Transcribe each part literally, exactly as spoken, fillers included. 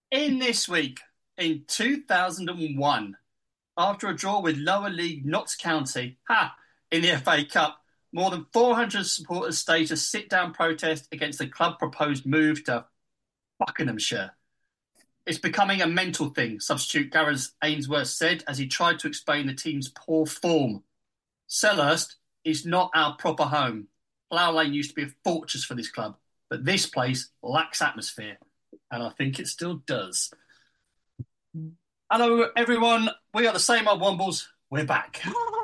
In this week, in two thousand one, after a draw with lower league Notts County, ha, in the F A Cup, more than four hundred supporters staged a sit-down protest against the club proposed move to Buckinghamshire. It's becoming a mental thing, substitute Gareth Ainsworth said as he tried to explain the team's poor form. Selhurst is not our proper home. Plough Lane used to be a fortress for this club, but this place lacks atmosphere, and I think it still does. Hello, everyone. We are the same old Wombles. We're back.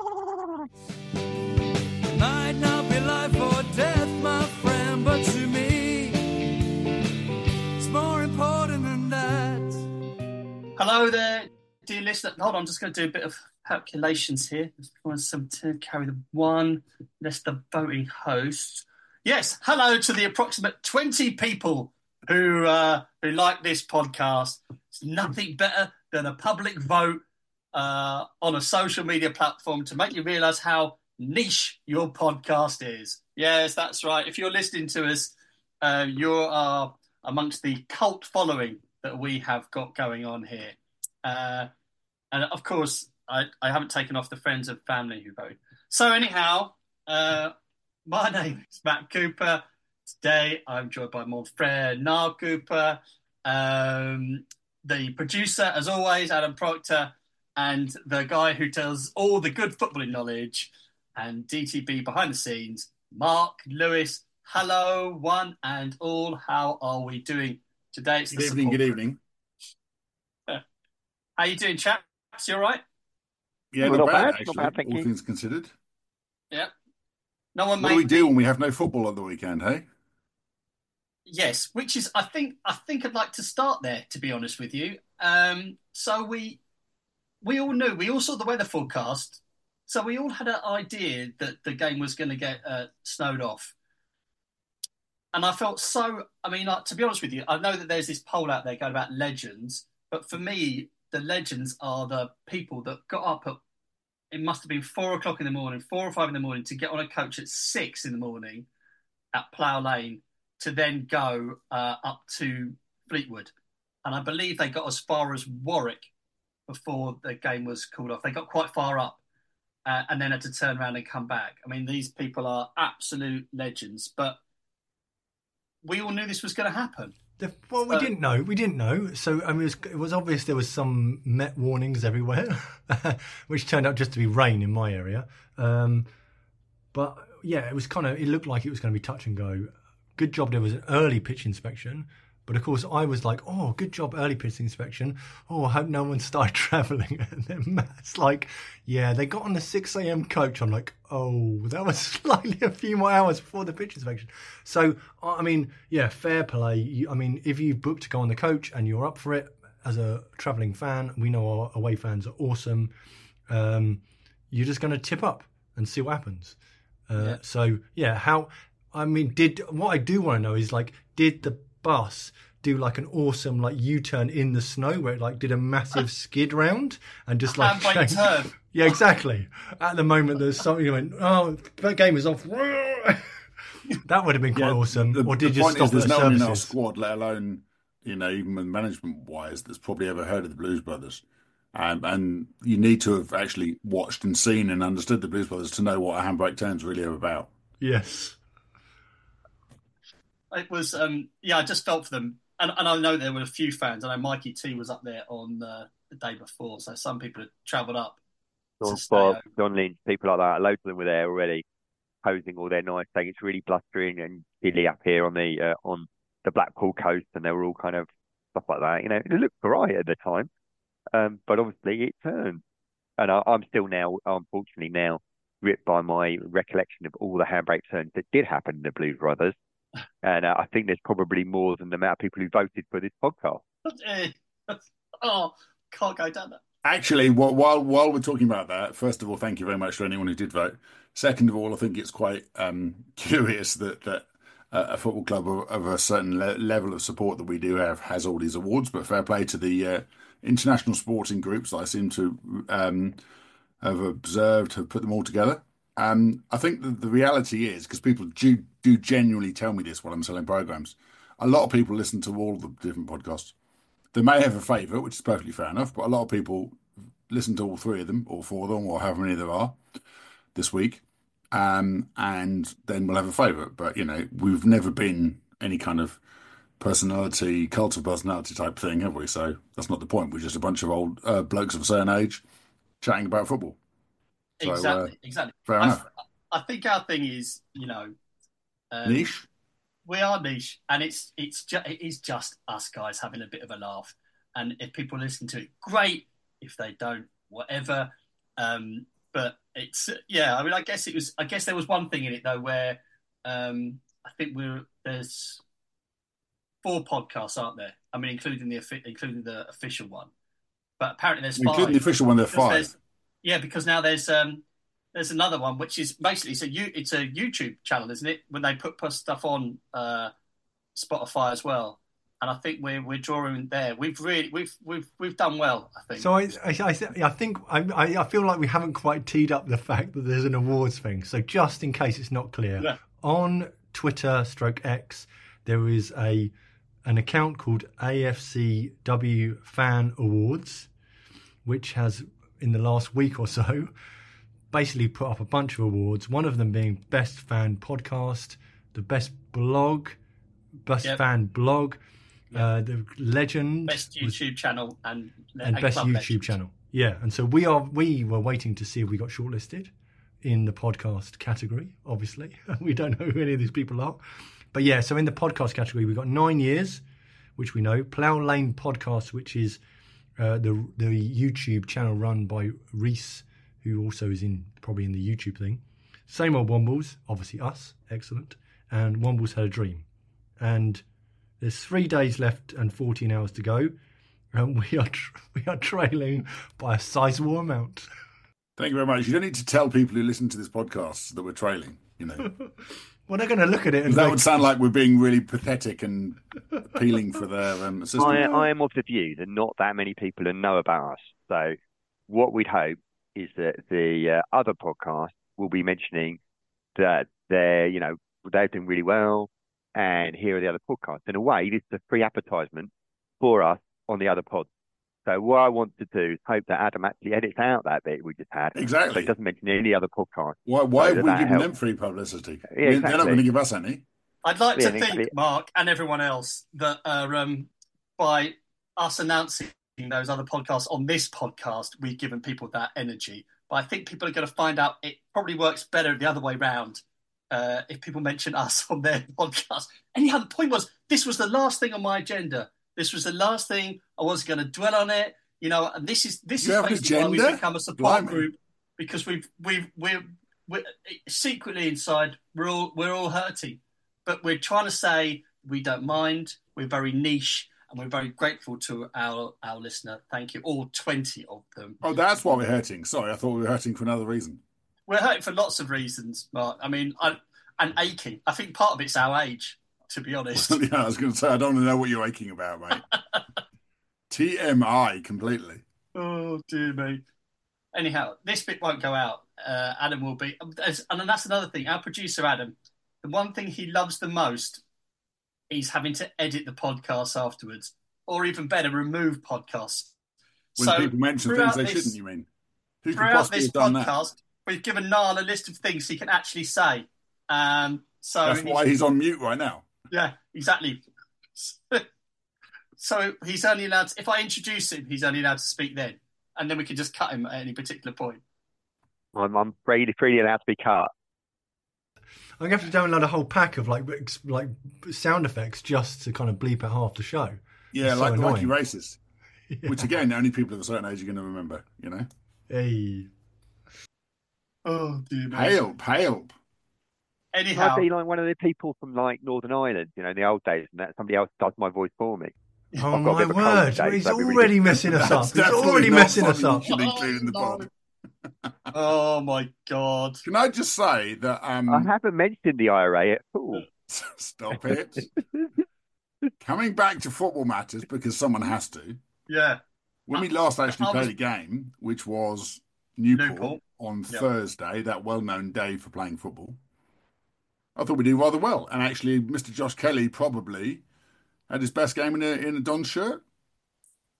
Might not be life or death, my friend, but to me, it's more important than that. Hello there, dear listener. Hold on, I'm just going to do a bit of calculations here. one seventeen, carry the one, less the voting hosts. Yes, hello to the approximate twenty people who uh, who like this podcast. It's nothing better than a public vote uh, on a social media platform to make you realise how niche your podcast is. Yes, that's right. If you're listening to us, uh, you are amongst the cult following that we have got going on here. Uh, and of course, I, I haven't taken off the friends and family who voted. So anyhow, uh, my name is Matt Cooper. Today I'm joined by my friend Niall Cooper, um, the producer, as always, Adam Proctor, and the guy who tells all the good footballing knowledge and D T B behind the scenes, Mark Lewis. Hello, one and all. How are we doing today? It's good evening, good evening. How you doing, chaps? You all right? Yeah, well, not, not bad, bad, actually, not bad, thank all you. things considered. Yeah. No one what made do we do me... when we have no football at the weekend, hey? Yes, which is, I think, I think I'd like to start there, to be honest with you. Um, so we, we all knew, we all saw the weather forecast, so we all had an idea that the game was going to get uh, snowed off. And I felt so, I mean, like, to be honest with you, I know that there's this poll out there going about legends, but for me, the legends are the people that got up at, it must have been four o'clock in the morning, four or five in the morning, to get on a coach at six in the morning at Plough Lane to then go uh, up to Fleetwood. And I believe they got as far as Warwick before the game was called off. They got quite far up uh, and then had to turn around and come back. I mean, these people are absolute legends, but we all knew this was going to happen. The, well, we so, didn't know. We didn't know. So, I mean, it was, it was obvious there was some Met warnings everywhere, which turned out just to be rain in my area. Um, but, yeah, it was kind of, it looked like it was going to be touch and go. Good job there was an early pitch inspection. But, of course, I was like, oh, good job, early pitch inspection. Oh, I hope no one started travelling. And then Matt's like, yeah, they got on the six a.m. coach. I'm like, oh, that was slightly a few more hours before the pitch inspection. So, I mean, yeah, fair play. You, I mean, if you've booked to go on the coach and you're up for it as a travelling fan, we know our away fans are awesome. Um, you're just going to tip up and see what happens. Uh, yeah. So, yeah, how, I mean, did, what I do want to know is, like, did the bus do like an awesome like U-turn in the snow where it like did a massive skid round and just like changed... turn. Yeah, exactly. At the moment there's something you went, oh, that game is off. That would have been quite yeah, awesome. The, or did the you point stop is there's at no services? one in our squad, let alone you know even management wise, that's probably ever heard of the Blues Brothers. Um, and you need to have actually watched and seen and understood the Blues Brothers to know what a handbrake turns really are about. Yes. It was, um, yeah, I just felt for them. And, and I know there were a few fans. I know Mikey T was up there on uh, the day before. So some people had travelled up. John Bob, John Lynch, people like that. Loads of them were there already, posing all their nice, saying it's really blustering and chilly up here on the uh, on the Blackpool coast. And they were all kind of stuff like that. You know, it looked right at the time. Um, but obviously it turned. And I, I'm still now, unfortunately now, gripped by my recollection of all the handbrake turns that did happen in the Blues Brothers. And uh, I think there's probably more than the amount of people who voted for this podcast. Oh, can't go down that. Actually, while while we're talking about that, first of all, thank you very much to anyone who did vote. Second of all, I think it's quite um, curious that that uh, a football club of, of a certain le- level of support that we do have has all these awards. But fair play to the uh, international sporting groups that I seem to um, have observed have put them all together. Um, I think that the reality is, because people do, do genuinely tell me this while I'm selling programs, a lot of people listen to all the different podcasts. They may have a favourite, which is perfectly fair enough, but a lot of people listen to all three of them, or four of them, or however many there are this week, um, and then we'll have a favourite. But, you know, we've never been any kind of personality, cult of personality type thing, have we? So that's not the point. We're just a bunch of old uh, blokes of a certain age chatting about football. So, exactly, uh, exactly. Fair I, enough. I think our thing is, you know, um, Niche. We are niche, and it's it's ju- it is just us guys having a bit of a laugh. And if people listen to it, great. If they don't, whatever. Um, but it's yeah. I mean, I guess it was. I guess there was one thing in it though, where um, I think we're there's four podcasts, aren't there? I mean, including the including the official one. But apparently there's five. Including the official one, there's Because five. there's- Yeah, because now there's um, there's another one which is basically it's a you it's a YouTube channel, isn't it? When they put, put stuff on uh, Spotify as well, and I think we're we're drawing there. We've really we've we've we've done well, I think. So I, I, I, th- I think I, I I feel like we haven't quite teed up the fact that there's an awards thing. So just in case it's not clear, Yeah. on Twitter stroke X there is a an account called A F C W Fan Awards, which has in the last week or so basically put up a bunch of awards. One of them being best fan podcast, the best blog, best Yep. fan blog, uh, the legend, best was- YouTube channel and and best Club YouTube Legends. channel. Yeah, and so we are. We were waiting to see if we got shortlisted in the podcast category. Obviously, we don't know who any of these people are, but yeah. So in the podcast category, we got Nine Years, which we know. Plough Lane Podcast, which is uh, the the YouTube channel run by Reese, who also is in probably in the YouTube thing. Same Old Wombles, obviously us, excellent. And Wombles Had a Dream, and there's three days left and fourteen hours to go. And we are tra- we are trailing by a sizable amount. Thank you very much. You don't need to tell people who listen to this podcast that we're trailing, you know. Well, they're going to look at it and That go, would sound like we're being really pathetic and appealing for their um, assistance. I, I am of the view that not that many people know about us. So what we'd hope is that the uh, other podcasts will be mentioning that they're, you know, they've done really well, and here are the other podcasts. In a way, this is a free advertisement for us on the other pods. So what I want to do is hope that Adam actually edits out that bit we just had. Exactly. So he doesn't mention any other podcast. Why, why So have we that given helps. them free publicity? Yeah, They're not exactly. going to give us any. I'd like Yeah, to think, exactly. Mark, and everyone else, that uh, um, by us announcing those other podcasts on this podcast, we've given people that energy. But I think people are going to find out it probably works better the other way round uh, if people mention us on their podcast. Anyhow, the point was, this was the last thing on my agenda. This was the last thing. I wasn't going to dwell on it, you know. And this is this You is have an basically why we've agenda? become a support Blimey. group, because we've we've we're, we're secretly inside we're all we're all hurting, but we're trying to say we don't mind. We're very niche, and we're very grateful to our our listener. Thank you, all twenty of them. Oh, that's why we're hurting. Sorry, I thought we were hurting for another reason. We're hurting for lots of reasons, Mark. I mean, I, and aching. I think part of it's our age, to be honest. Yeah, I was going to say, I don't want to know what you're aching about, mate. T M I completely. Oh, dear me. Anyhow, this bit won't go out. Uh, Adam will be... And then that's another thing. Our producer, Adam, the one thing he loves the most is having to edit the podcasts afterwards. Or even better, remove podcasts. When so people mention things throughout they this- shouldn't, you mean? Who could Throughout possibly this have done that? podcast, we've given Niall a list of things he can actually say. Um, so That's why he's on mute right now. Yeah, exactly. So he's only allowed to, if I introduce him, he's only allowed to speak then. And then we can just cut him at any particular point. I'm, I'm freely, freely allowed to be cut. I'm going to have to download a whole pack of like ex- like sound effects just to kind of bleep out half the show. Yeah, It's like so the Wacky annoying. Racist. Which, again, only people of a certain age are going to remember, you know? Hey. Oh, dear me. Help, help. Anyhow, I'd be like one of the people from like Northern Ireland, you know, in the old days, and that somebody else does my voice for me. Oh I've got a my bit of a cold word! today, He's so that'd be already really- messing us up. That's He's definitely already not messing us something up. you should include in the pod. oh my God. Can I just say that... Um, I haven't mentioned the I R A at all. Stop it. Coming back to football matters, because someone has to. Yeah. When we last actually I was- played a game, which was Newport, Newport. on Yep. Thursday, that well-known day for playing football, I thought we did rather well. And actually, Mister Josh Kelly probably had his best game in a, in a Don's shirt.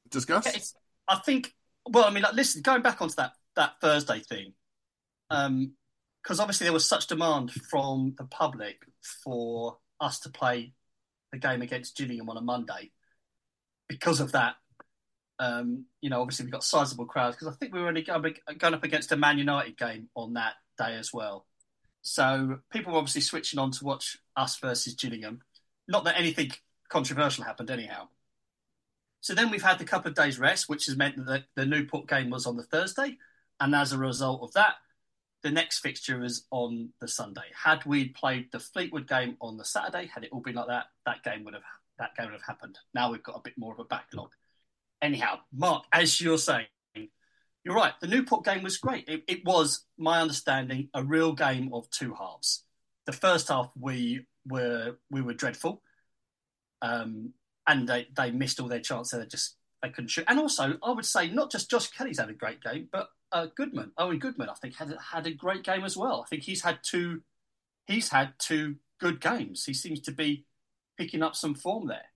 discuss? Yeah, it's, I think. Well, I mean, like, listen, going back onto that that Thursday thing, um, because obviously there was such demand from the public for us to play the game against Gillingham on a Monday. Because of that, um, you know, obviously we've got sizable crowds because I think we were only going, going up against a Man United game on that day as well. So people were obviously switching on to watch us versus Gillingham. Not that anything controversial happened anyhow. So then we've had the couple of days rest, which has meant that the, the Newport game was on the Thursday. And as a result of that, the next fixture is on the Sunday. Had we played the Fleetwood game on the Saturday, had it all been like that, that game would have that game would have happened. Now we've got a bit more of a backlog. Anyhow, Mark, as you're saying, you're right. The Newport game was great. It, it was, my understanding, a real game of two halves. The first half we were we were dreadful, um, and they, they missed all their chances. They just they couldn't shoot. And also, I would say not just Josh Kelly's had a great game, but uh, Goodman, Owen Goodman, I think had had a great game as well. I think he's had two he's had two good games. He seems to be picking up some form there.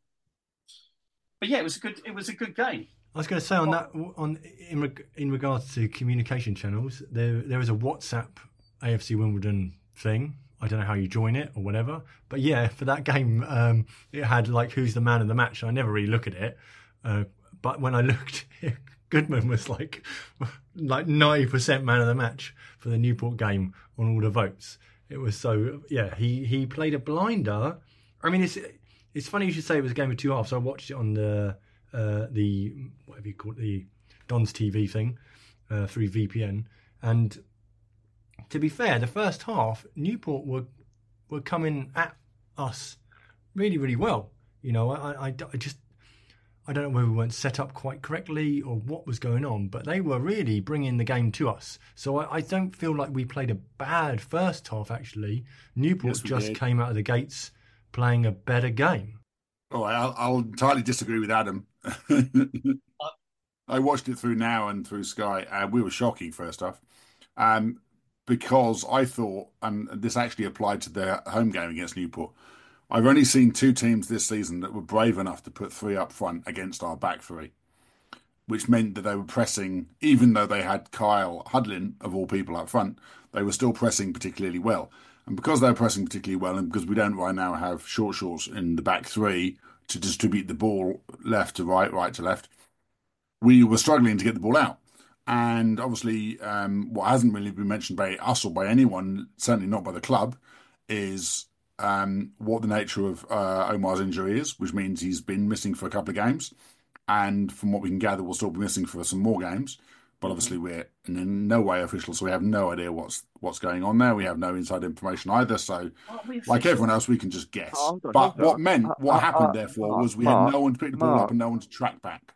But yeah, it was a good it was a good game. I was going to say on that on in reg- in regards to communication channels, there there is a WhatsApp A F C Wimbledon thing. I don't know how you join it or whatever, but yeah, for that game, um, it had like who's the man of the match. I never really look at it, uh, but when I looked, Goodman was like like ninety percent man of the match for the Newport game on all the votes. It was so yeah. He he played a blinder. I mean, it's it's funny you should say it was a game of two halves. I watched it on the. Uh, the whatever you call it, the Don's T V thing uh, through V P N, and to be fair, the first half Newport were were coming at us really, really well. You know, I, I, I just I don't know whether we weren't set up quite correctly or what was going on, but they were really bringing the game to us. So I, I don't feel like we played a bad first half. Actually, Newport Yes, we just did. came out of the gates playing a better game. Oh, I'll, I'll entirely disagree with Adam. I watched it through Now and through Sky, and we were shocking first off, um, because I thought, and this actually applied to their home game against Newport. I've only seen two teams this season that were brave enough to put three up front against our back three, which meant that they were pressing, even though they had Kyle Hudlin, of all people, up front, they were still pressing particularly well. And because they're pressing particularly well, and because we don't right now have short shorts in the back three to distribute the ball left to right, right to left, we were struggling to get the ball out. And obviously, um, what hasn't really been mentioned by us or by anyone, certainly not by the club, is um, what the nature of uh, Omar's injury is, which means he's been missing for a couple of games. And from what we can gather, we'll still be missing for some more games. But obviously, we're in no way official, so we have no idea what's what's going on there. We have no inside information either. So, like everyone else, we can just guess. Hold on, but hold what on. meant, Uh, what uh, happened, uh, therefore, Mark, was we Mark, had no one to pick the ball Mark. up and no one to track back.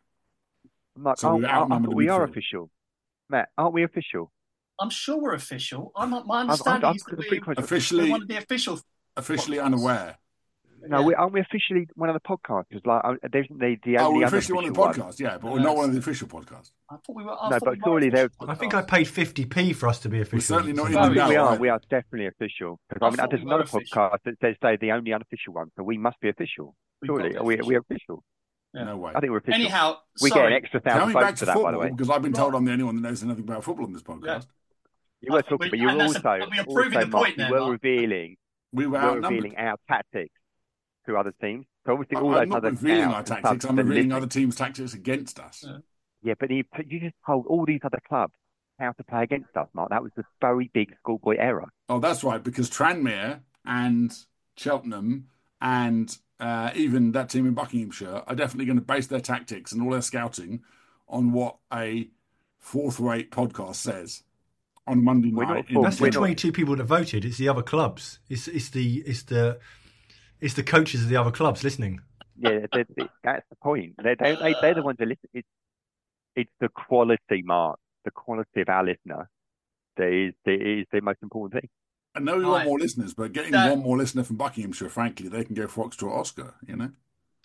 Mark, So we were aren't- I, I outnumbered thought we are midfield. official. Matt, aren't we official? I'm sure we're official. I'm, my I've- understanding I've is got that the we're, pretty close- we're Officially, one of the official. officially podcasts. unaware. No, Yeah. we, aren't we officially one of the podcasters? Like, uh, there's the, the Oh, only we're officially one of the unofficial podcasts, yeah, but we're Yes. not one of the official podcasts. I thought we were. I No, thought but we were surely they're- official I think I podcast. paid fifty p for us to be official. certainly not So- in No, the we, know, we are. right? We are definitely official. 'Cause, I I mean, thought there's we were another official. podcast that says they're the only unofficial one, so we must be official. We've got Surely, to are be we, are we official. official? Yeah. No way. I think we're official. Anyhow, we get an sorry. extra thousand Coming votes back for to that, football, by the way. because I've been told Right. I'm the only one that knows anything about football in this podcast. Yeah. You were I think talking, we- but you were and that's a- also, and we're proving also the Mark, point you there, were Mark. revealing, We were were outnumbered. revealing our tactics to other teams. So obviously, all I'm those not other revealing scouts our and tactics, subs I'm that revealing listen- other teams' tactics against us. Yeah. Yeah, but you, you just told all these other clubs how to play against us, Mark. That was a very big schoolboy error. Oh, that's right, because Tranmere and Cheltenham and uh, even that team in Buckinghamshire are definitely going to base their tactics and all their scouting on what a fourth-rate podcast says on Monday We're not night. in- fourth, That's we're the not- twenty-two people that voted. It's the other clubs. It's it's the it's the it's the coaches of the other clubs listening. Yeah, they, they, that's the point. They, they, they, they're the ones that listen. It's, it's the quality, Mark, the quality of our listener that is, that is the most important thing. I know we want Right. more listeners, but getting That- one more listener from Buckinghamshire, frankly, they can go Foxtrot Oscar, you know?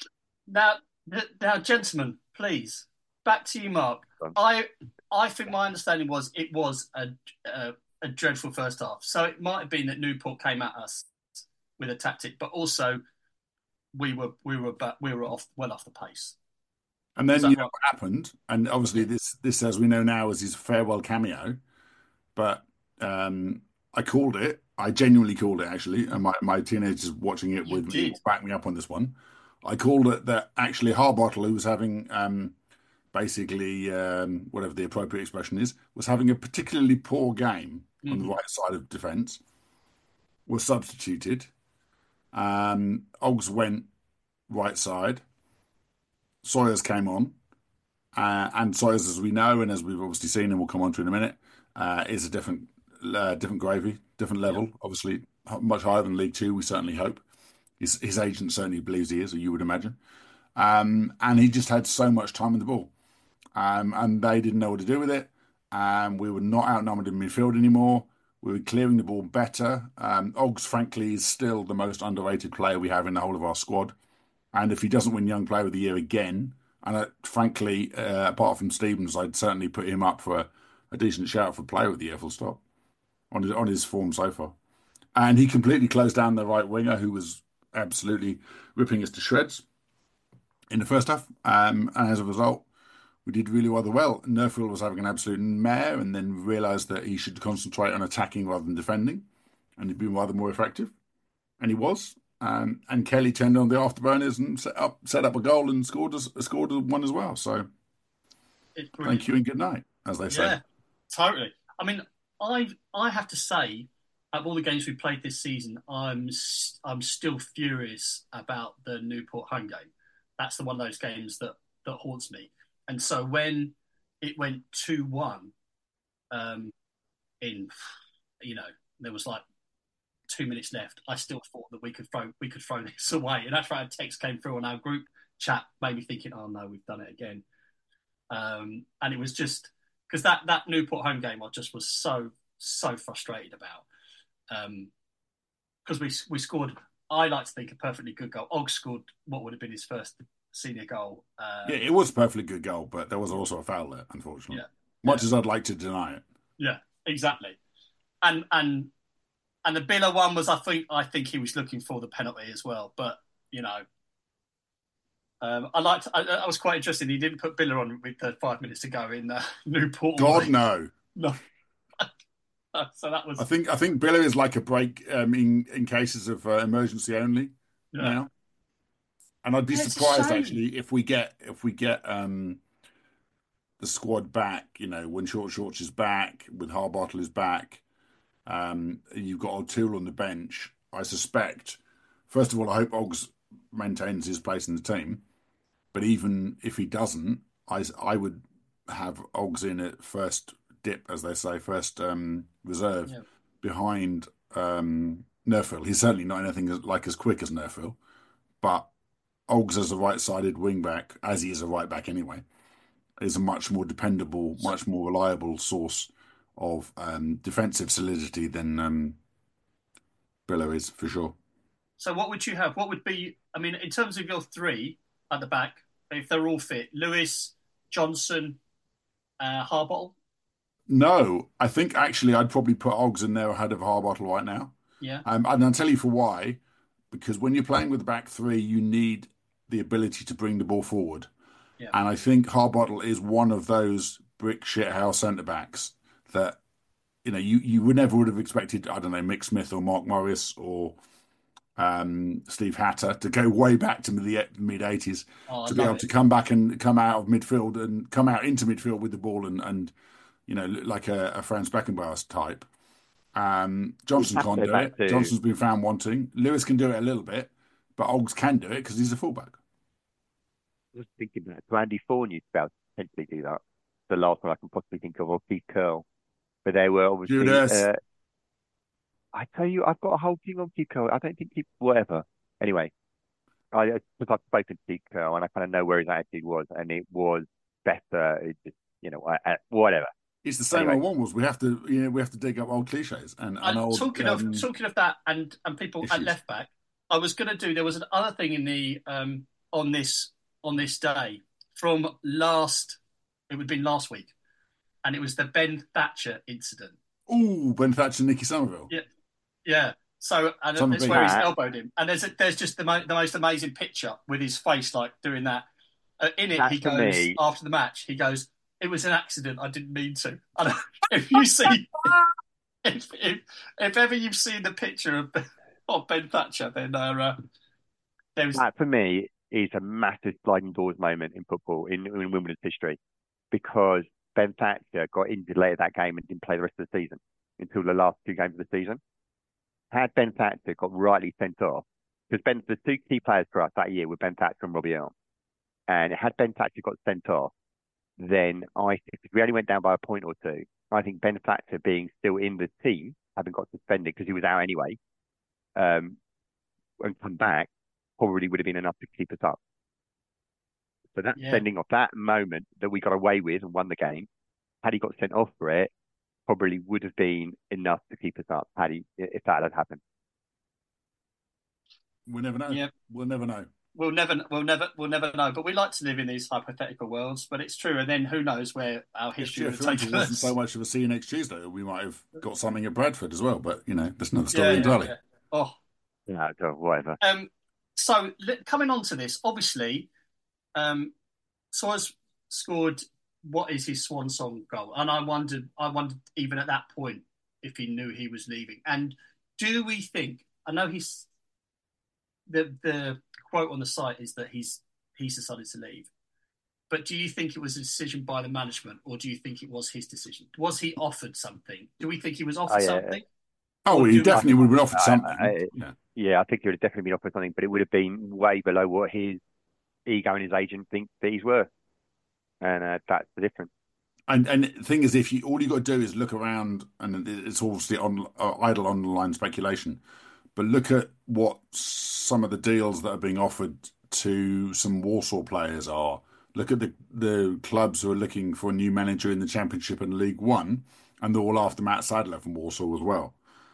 Now, now, gentlemen, please, back to you, Mark. I, I think my understanding was it was a, a, a dreadful first half. So it might have been that Newport came at us with a tactic, but also we were we were ba- we were off well off the pace. And then Is that you know right? what happened, and obviously this this as we know now is his farewell cameo. But um, I called it. I genuinely called it actually, and my my teenagers watching it You with me did. will back me up on this one. I called it that actually Harbottle, who was having um, basically um, whatever the appropriate expression is, was having a particularly poor game on the Mhm. right side of defence, was substituted. Um, Oggs went right side. Sawyers came on. Uh, and Sawyers, as we know, and as we've obviously seen, and we'll come on to in a minute, uh, is a different, uh, different gravy, different Yeah. level. Obviously, h- much higher than League Two. We certainly hope. His his agent certainly believes he is, or you would imagine. Um, and he just had so much time in the ball, um, and they didn't know what to do with it. Um, we were not outnumbered in midfield anymore. We were clearing the ball better. Um, Oggs, frankly, is still the most underrated player we have in the whole of our squad. And if he doesn't win Young Player of the Year again, and uh, frankly, uh, apart from Stevens, I'd certainly put him up for a, a decent shout for Player of the Year, full stop, on his, on his form so far. And he completely closed down the right winger, who was absolutely ripping us to shreds in the first half. Um, and as a result, we did really rather well. Nerfield was having an absolute mare and then realised that he should concentrate on attacking rather than defending. And he'd been rather more effective. And he was. Um, and Kelly turned on the afterburners and set up set up a goal and scored a, scored a one as well. So It's brilliant. thank you and good night, as they say. Yeah, totally. I mean, I I have to say, of all the games we played this season, I'm s- I'm still furious about the Newport home game. That's the one of those games that that haunts me. And so when it went two one, um, in you know there was like two minutes left, I still thought that we could throw we could throw this away. And after our text came through on our group chat, made me thinking, oh no, we've done it again. Um, and it was just because that that Newport home game, I just was so so frustrated about because um, we we scored. I like to think a perfectly good goal. Og scored what would have been his first senior goal. Um, Yeah, it was a perfectly good goal, but there was also a foul there, unfortunately. yeah, Much yeah, as I'd like to deny it. yeah, exactly. And and and the Biller one was, I think I think he was looking for the penalty as well. But you know, um, I liked. I, I was quite interested. He didn't put Biller on with uh, five minutes to go in uh, Newport. God no. No. So that was. I think I think Biller is like a break um, in in cases of uh, emergency only Yeah. now. And I'd be Yeah, it's a surprised shame. actually if we get if we get um, the squad back. You know, when Short Shorts is back, with Harbottle is back, um, and you've got O'Toole on the bench. I suspect, first of all, I hope Oggs maintains his place in the team. But even if he doesn't, I I would have Oggs in at first dip, as they say, first um, reserve Yeah. behind um, Nerfield. He's certainly not anything as, like as quick as Nerfield, but Oggs as a right-sided wing back, as he is a right back anyway, is a much more dependable, So, much more reliable source of um, defensive solidity than um, Brillo is for sure. so what would you have? What would be? I mean, in terms of your three at the back, if they're all fit, Lewis, Johnson, uh, Harbottle. No, I think actually I'd probably put Oggs in there ahead of Harbottle right now. Yeah. Um, and I'll tell you for why. Because when you're playing with the back three, you need the ability to bring the ball forward. Yeah. And I think Harbottle is one of those brick shithouse centre backs that, you know, you, you would never would have expected, I don't know, Mick Smith or Mark Morris or um, Steve Hatter to go way back to the mid eighties Oh, I to be love able it. to come back and come out of midfield and come out into midfield with the ball and, and you know, like a, a Franz Beckenbauer type. Um, Johnson can't do it. To... Johnson's been found wanting. Lewis can do it a little bit, but Oggs can do it because he's a fullback. I was thinking that to Andy Thorne used to be able to potentially do that. The last one I can possibly think of, or Keith Curl. But they were obviously. Judas. Uh, I tell you, I've got a whole thing on Keith Curl. I don't think he. Whatever. Anyway, I because I've spoken to Keith Curl and I kind of know where his attitude was, and it was better. It just, you know, I, I, whatever. It's the same Anyway. old one was we have to, you know, we have to dig up old cliches and, and And old. talking um, of talking of that, and and people at issues. left back, I was going to do. There was another thing in the um, on this on this day from last. It would have been last week, and it was the Ben Thatcher incident. Ooh, Ben Thatcher, Nicky Somerville. Yeah, yeah. So and Somerville. it's where he's Ah. elbowed him, and there's a, there's just the mo- the most amazing picture with his face like doing that. Uh, in it, That he for goes me- after the match. He goes, "It was an accident. I didn't mean to." I don't, if you see, if, if if ever you've seen the picture of, of Ben Thatcher, then uh, there was That for me is a massive sliding doors moment in football in, in Wimbledon's history, because Ben Thatcher got injured later that game and didn't play the rest of the season until the last two games of the season. Had Ben Thatcher got rightly sent off, because Ben, the two key players for us that year were Ben Thatcher and Robbie Earl, and had Ben Thatcher got sent off, then I think if we only went down by a point or two, I think Ben Thatcher being still in the team, having got suspended because he was out anyway, um, and come back, probably would have been enough to keep us up. So that Yeah. sending off, that moment that we got away with and won the game, had he got sent off for it, probably would have been enough to keep us up. Had he, if that had happened. We'll never know. Yeah. We'll never know. we'll never, we'll never, we'll never know. But we like to live in these hypothetical worlds. But it's true, and then who knows where our history If will take Fiorentina wasn't us. so much of a see you next Tuesday, we might have got something at Bradford as well. But you know, that's another story Yeah, yeah, entirely. yeah. Oh, Yeah, whatever. Um, so li- coming on to this, obviously, um, Sawyer's scored what is his swan song goal, and I wondered, I wondered even at that point if he knew he was leaving. And do we think? I know he's the the quote on the site is that he's he's decided to leave, but do you think it was a decision by the management, or do you think it was his decision? Was he offered something? Do we think he was offered Oh, yeah. something? Oh, Or he do- definitely would have been offered I- something. I- yeah. Yeah, I think he would have definitely been offered something, but it would have been way below what his ego and his agent think that he's worth, and uh, that's the difference. And and the thing is, if you all you got to do is look around, and it's obviously on uh, idle online speculation, but look at what some of the deals that are being offered to some Warsaw players are. Look at the the clubs who are looking for a new manager in the Championship and League One, and they're all after Matt Sadler from Warsaw as well.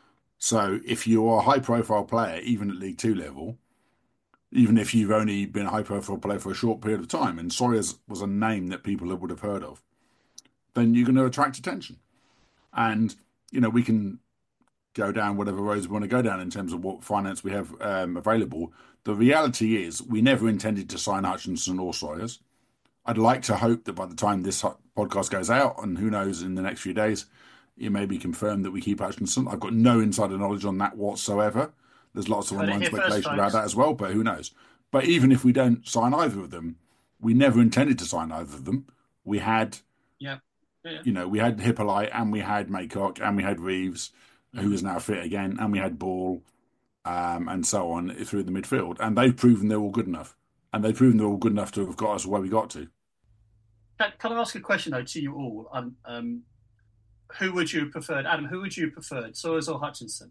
So if you're a high-profile player, even at League Two level, even if you've only been a high-profile player for a short period of time, and Sawyers was a name that people would have heard of, then you're going to attract attention. And, you know, we can go down whatever roads we want to go down in terms of what finance we have um, available. The reality is we never intended to sign Hutchinson or Sawyers. I'd like to hope that by the time this podcast goes out, and who knows, in the next few days, it may be confirmed that we keep Hutchinson. I've got no insider knowledge on that whatsoever. There's lots of Heard it online here first, speculation about folks. that as well, but who knows? But even if we don't sign either of them, we never intended to sign either of them. We had... Yeah. Yeah. You know, we had Hippolyte and we had Maycock and we had Reeves, who is now fit again, and we had Ball, um, and so on through the midfield. And they've proven they're all good enough. And they've proven they're all good enough to have got us where we got to. Can, can I ask a question though to you all? Um, um, who would you have preferred, Adam? Who would you have preferred, Sawyers or Hutchinson?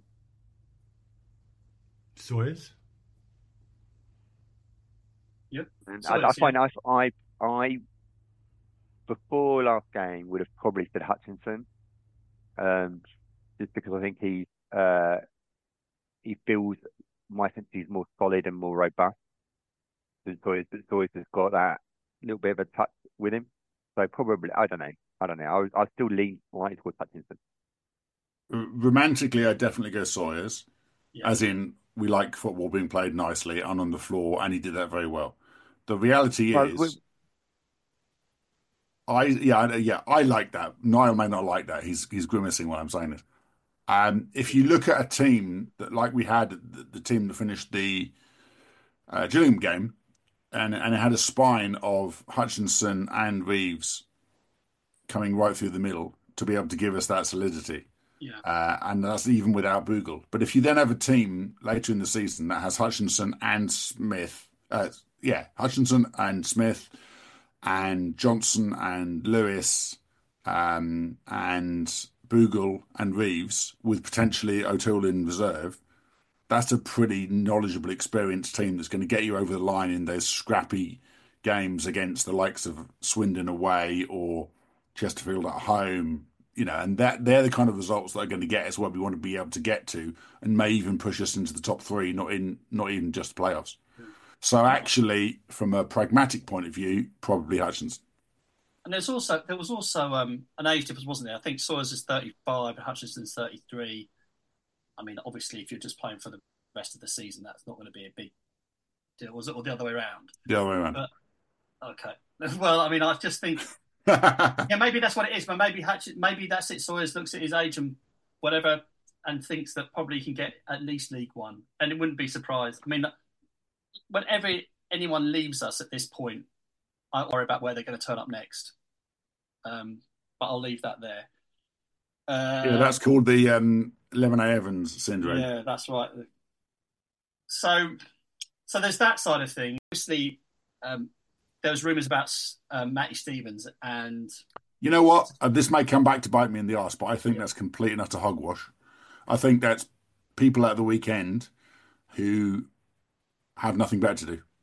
Sawyers. Yep. And Sawyers, I, I find yeah. I, I, I, before last game, would have probably said Hutchinson, um, just because I think he's, uh, he feels, my sense he's more solid and more robust. Sawyers, Sawyers has got that little bit of a touch with him. So probably, I don't know. I don't know. I, was, I still lean slightly towards Hutchinson. Romantically, I'd definitely go Sawyers, Yeah. as in we like football being played nicely and on the floor, and he did that very well. The reality Well, is... we- I yeah I- yeah I like that. Niall may not like that. He's he's grimacing while I'm saying this. Um, if you look at a team that like we had the, the team that finished the uh, Gillingham game, and and it had a spine of Hutchinson and Reeves coming right through the middle to be able to give us that solidity, Yeah. uh, and that's even without Bogle. But if you then have a team later in the season that has Hutchinson and Smith, uh, yeah, Hutchinson and Smith, and Johnson and Lewis, um, and Bogle and Reeves, with potentially O'Toole in reserve, that's a pretty knowledgeable, experienced team that's going to get you over the line in those scrappy games against the likes of Swindon away or Chesterfield at home. You know, and that they're the kind of results that are going to get us where we want to be able to get to, and may even push us into the top three, not in not even just playoffs. So actually, from a pragmatic point of view, probably Hutchinson. And there's also there was also um, an age difference, wasn't there? I think Sawyers is thirty-five and Hutchinson's thirty-three. I mean, obviously, if you're just playing for the rest of the season, that's not going to be a big deal. Was it or the other way around? The other way around. But Okay. Well, I mean, I just think, yeah, maybe that's what it is. But maybe Hatchet, maybe that's it. Sawyers looks at his age and whatever, and thinks that probably he can get at least League One, and it wouldn't be surprised. I mean, whenever anyone leaves us at this point, I worry about where they're going to turn up next. Um, but I'll leave that there. Uh, yeah, that's called the um, Lemon A. Evans syndrome. Yeah, that's right. So, so there's that side of thing. Obviously, um, there was rumours about um, Matty Stevens, and you know what? Uh, this may come back to bite me in the arse, but I think that's complete and utter hogwash. I think that's people at the weekend who have nothing better to do,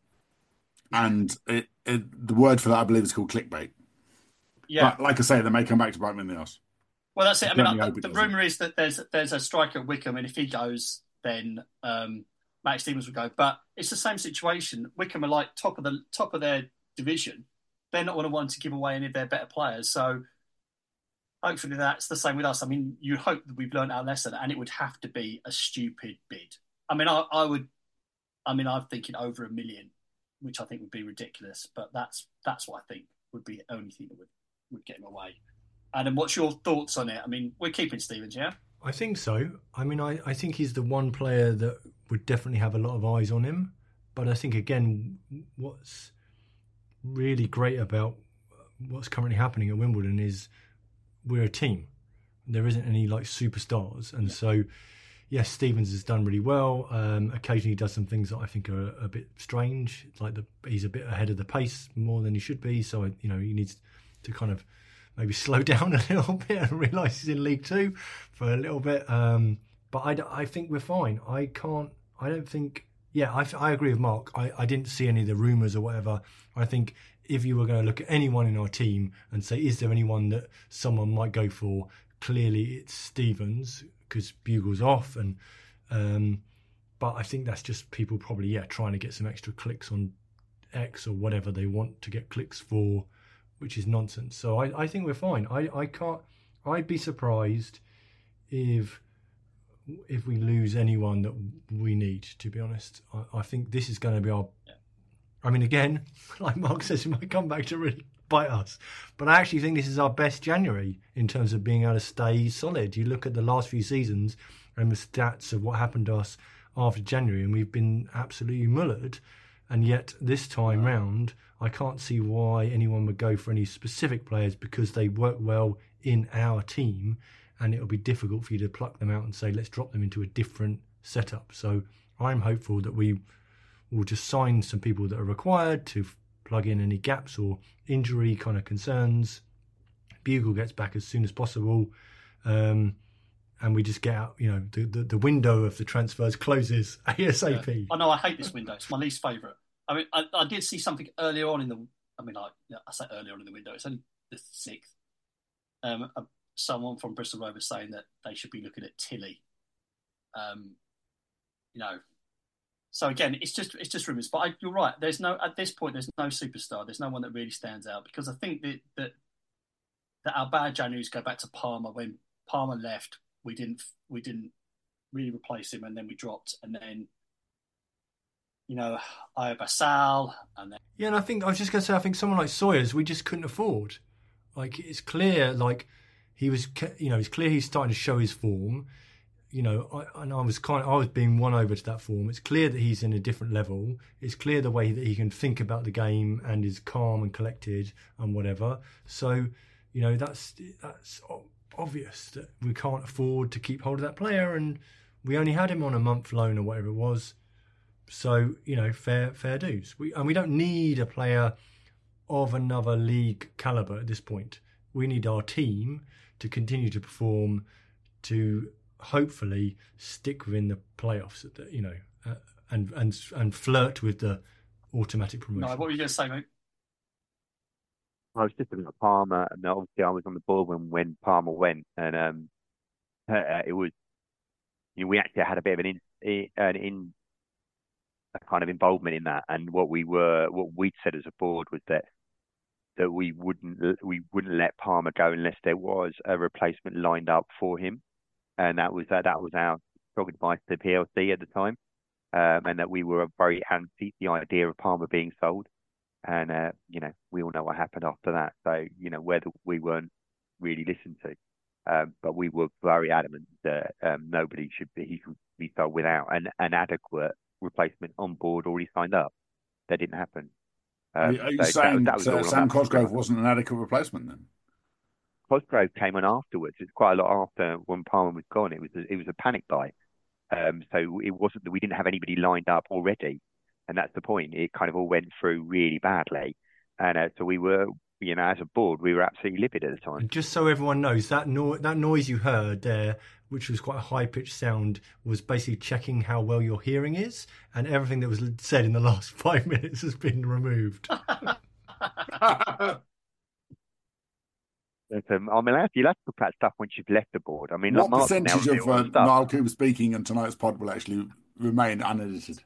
and it, it, the word for that, I believe, is called clickbait. Yeah, but like I say, they may come back to bite me in the arse. Well, that's it. I mean, I I, the it rumour is that there's there's a striker at Wickham, and if he goes, then um, Matt Stevens will go. But it's the same situation. Wickham are like top of the top of their division. They're not going to want to give away any of their better players. So hopefully that's the same with us. I mean, you hope that we've learned our lesson, and it would have to be a stupid bid. I mean, I, I would. I mean, I'm thinking over a million, which I think would be ridiculous. But that's that's what I think would be the only thing that would, would get him away. Adam, what's your thoughts on it? I mean, we're keeping Stevens, yeah? I think so. I mean, I, I think he's the one player that would definitely have a lot of eyes on him. But I think, again, what's really great about what's currently happening at Wimbledon is we're a team. There isn't any, like, superstars. And yeah. so, yes, Stevens has done really well. Um, occasionally he does some things that I think are a bit strange. It's like the, he's a bit ahead of the pace more than he should be. So, you know, he needs to kind of maybe slow down a little bit and realise he's in League Two for a little bit. Um, but I, I think we're fine. I can't, I don't think, yeah, I, I agree with Mark. I, I didn't see any of the rumours or whatever. I think if you were going to look at anyone in our team and say, is there anyone that someone might go for? Clearly it's Stevens because Bugle's off. and um, But I think that's just people probably, yeah, trying to get some extra clicks on X or whatever they want to get clicks for, which is nonsense. So I, I think we're fine. I, I can't. I'd be surprised if if we lose anyone that we need. To be honest, I, I think this is going to be our. Yeah. I mean, again, like Mark says, it might come back to really bite us. But I actually think this is our best January in terms of being able to stay solid. You look at the last few seasons and the stats of what happened to us after January, and we've been absolutely mullered. And yet this time round, I can't see why anyone would go for any specific players because they work well in our team, and it'll be difficult for you to pluck them out and say, let's drop them into a different setup. So I'm hopeful that we will just sign some people that are required to plug in any gaps or injury kind of concerns. Bugle gets back as soon as possible. Um, and we just get out, you know, the, the, the window of the transfers closes ASAP. Yeah. I know, I hate this window. It's my least favourite. I mean, I, I did see something earlier on in the, I mean, like, I say earlier on in the window, it's only the sixth. Um, uh, someone from Bristol Rovers saying that they should be looking at Tilly. Um, you know, so again, it's just it's just rumours. But I, you're right. There's no at this point. There's no superstar. There's no one that really stands out because I think that that, that our bad Januaries go back to Palmer. When Palmer left, we didn't we didn't really replace him, and then we dropped, and then you know Aya Basal, and then yeah. And I think I was just going to say, I think someone like Sawyers, we just couldn't afford. Like it's clear, like he was, you know, it's clear he's starting to show his form. You know, I, and I was kind of, I was being won over to that form. It's clear that he's in a different level. It's clear the way that he can think about the game and is calm and collected and whatever. So, you know, that's that's obvious that we can't afford to keep hold of that player, and we only had him on a month loan or whatever it was. So, you know, fair fair dues. We and we don't need a player of another league caliber at this point. We need our team to continue to perform, to hopefully stick within the playoffs, at the, you know, uh, and and and flirt with the automatic promotion. No, what were you going to say, mate? I was just about Palmer, and obviously I was on the board when, when Palmer went, and um, uh, it was, you know, we actually had a bit of an in, an in a kind of involvement in that, and what we were, what we'd said as a board was that that we wouldn't we wouldn't let Palmer go unless there was a replacement lined up for him. And that was uh, that was our strong advice to the P L C at the time, um, and that we were very anti the idea of Palmer being sold. And, uh, you know, we all know what happened after that. So, you know, whether we weren't really listened to. Um, but we were very adamant that um, nobody should be, he should be sold without an, an adequate replacement on board already signed up. That didn't happen. Are Um, you, are you so saying that, that was that all Sam on Cosgrove wasn't an adequate replacement then? Cosgrove came on afterwards. It's quite a lot after when Palmer was gone. It was a, it was a panic buy. Um, so it wasn't that we didn't have anybody lined up already, and that's the point. It kind of all went through really badly, and uh, so we were, you know, as a board, we were absolutely livid at the time. And just so everyone knows, that no- that noise you heard there, which was quite a high pitched sound, was basically checking how well your hearing is, and everything that was said in the last five minutes has been removed. Um, I'm allowed, you'll have to talk about stuff once you've left the board. I mean, What Mark's percentage now of revealed uh, all the stuff. Niall Cooper speaking on tonight's pod will actually remain unedited?